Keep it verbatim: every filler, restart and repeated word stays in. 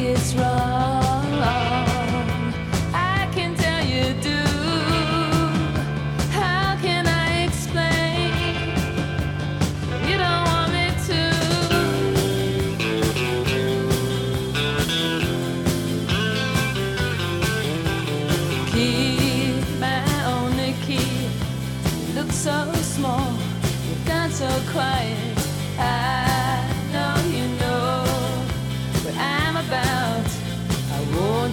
it's wrong. I can tell you do. How can I explain? You don't want me to. Key, my only key, looks so small, you've gone so quiet. I know you know what I'm about. I won't